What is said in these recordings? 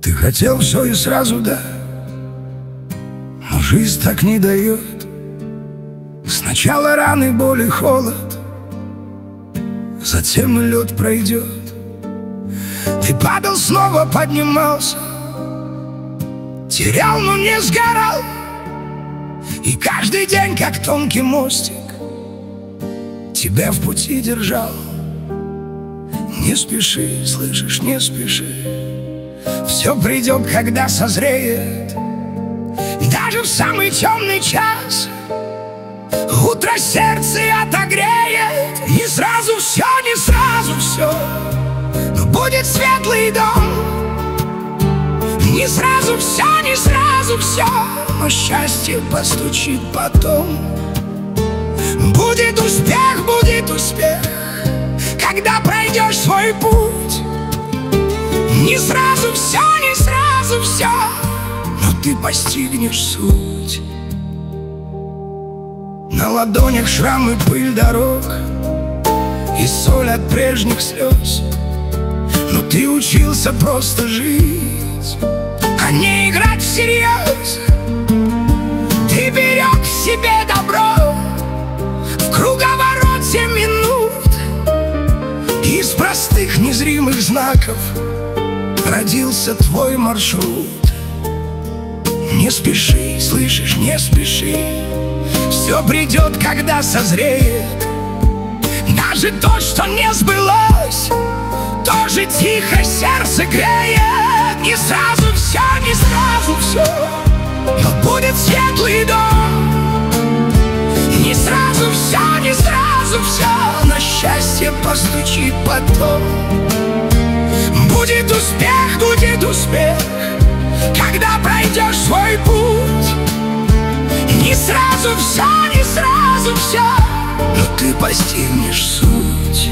Ты хотел все и сразу, да, но жизнь так не дает. Сначала раны, боль и холод, затем и лед пройдет. Ты падал, снова поднимался, терял, но не сгорал. И каждый день, как тонкий мостик, тебя в пути держал. Не спеши, слышишь, не спеши, все придет, когда созреет. Даже в самый темный час утро сердце отогреет. Не сразу все, не сразу все, но будет светлый дом. Не сразу все, не сразу все, но счастье постучит потом. Будет успех, когда пройдешь свой путь. Не сразу все, не сразу все, но ты постигнешь суть. На ладонях шрамы, пыль дорог и соль от прежних слез. Но ты учился просто жить, а не играть всерьез. Ты берег в себе добро в круговороте минут. Из простых незримых знаков родился твой маршрут. Не спеши, слышишь, не спеши, все придет, когда созреет. Даже то, что не сбылось, тоже тихо сердце греет. Не сразу все, не сразу все, но будет светлый дом. Не сразу все, не сразу все, но счастье постучит потом. Будет успех, когда пройдешь свой путь. Не сразу все, не сразу все, но ты постигнешь суть.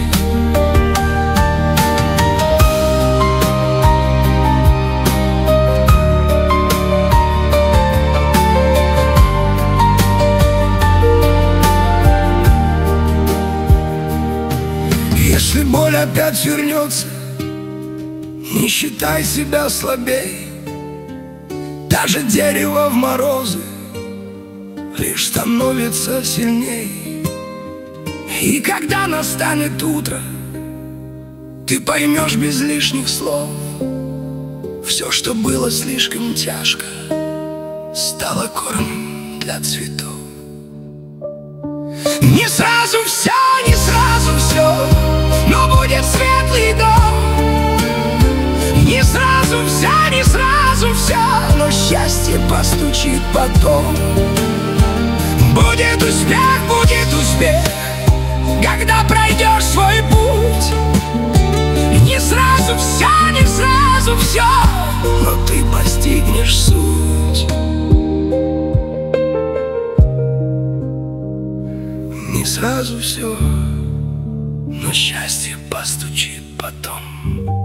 Если боль опять вернется, не считай себя слабей. Даже дерево в морозы лишь становится сильней. И когда настанет утро, ты поймешь без лишних слов: все, что было слишком тяжко, стало кормом для цветов. Не сразу все, не сразу все, но будет светлый дом. Не сразу все, не сразу все, но счастье постучит потом. Будет успех, когда пройдешь свой путь. Не сразу все, не сразу все, но ты постигнешь суть. Не сразу все, но счастье постучит потом.